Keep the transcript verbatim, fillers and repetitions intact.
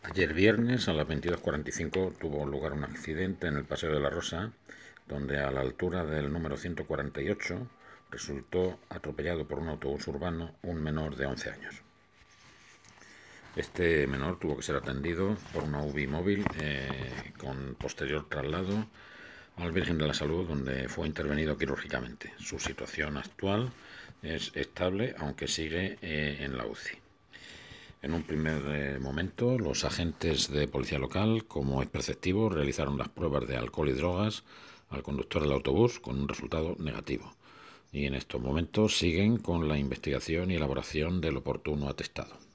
Ayer viernes a las veintidós cuarenta y cinco tuvo lugar un accidente en el Paseo de la Rosa, donde a la altura del número ciento cuarenta y ocho resultó atropellado por un autobús urbano un menor de once años. Este menor tuvo que ser atendido por una U B I móvil eh, con posterior traslado al Virgen de la Salud, donde fue intervenido quirúrgicamente. Su situación actual es estable, aunque sigue eh, en la U C I. En un primer eh, momento, los agentes de policía local, como es perceptivo, realizaron las pruebas de alcohol y drogas al conductor del autobús con un resultado negativo. Y en estos momentos siguen con la investigación y elaboración del oportuno atestado.